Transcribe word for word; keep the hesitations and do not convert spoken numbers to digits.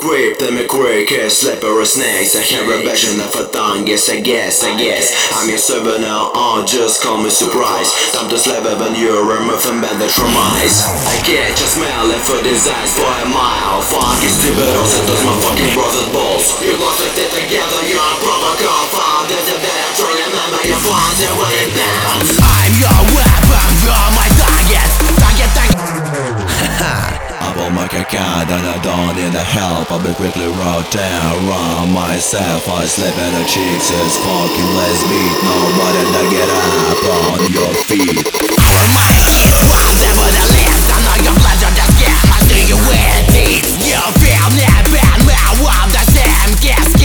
Creep them a quick as slippery snakes. I have a version of a tongue, yes I guess, I guess I'm your server now, oh just call me surprise. Time to slap it when you remove and bend the traumatize. I catch a smell and food desires for a mile. Fuck you stupid, also does my fucking brother's balls. You lost it together, you're a proper call. Fuck this a better try remember your phones and what it down. I'm your weapon, you're my target. Target, target. I will make a cat and I don't need the help. I'll be quickly rotate around myself. I slip in the cheeks, it's fucking let's beat. Nobody to get up on your feet. My kids, whatever the list. I know your pleasure just get. I see you with teeth. You feel me, bad man, what the same kiss.